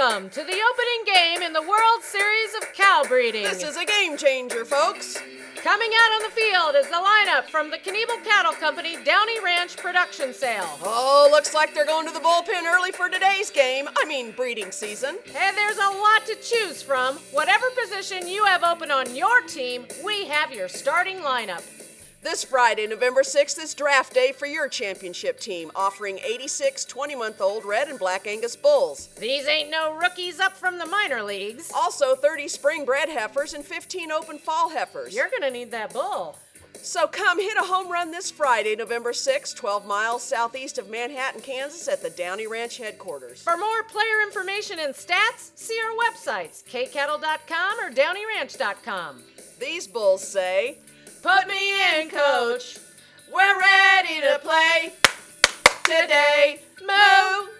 Welcome to the opening game in the World Series of Cow Breeding. This is a game changer, folks. Coming out on the field is the lineup from the Knievel Cattle Company Downey Ranch production sale. Oh, looks like they're going to the bullpen early for today's game. Breeding season. And there's a lot to choose from. Whatever position you have open on your team, we have your starting lineup. This Friday, November 6th, is draft day for your championship team, offering 86 20-month-old red and black Angus bulls. These ain't no rookies up from the minor leagues. Also, 30 spring-bred heifers and 15 open fall heifers. You're gonna need that bull. So come hit a home run this Friday, November 6th, 12 miles southeast of Manhattan, Kansas, at the Downey Ranch headquarters. For more player information and stats, see our websites, kcattle.com or downeyranch.com. These bulls say, "Put me in, coach. We're ready to play today. Move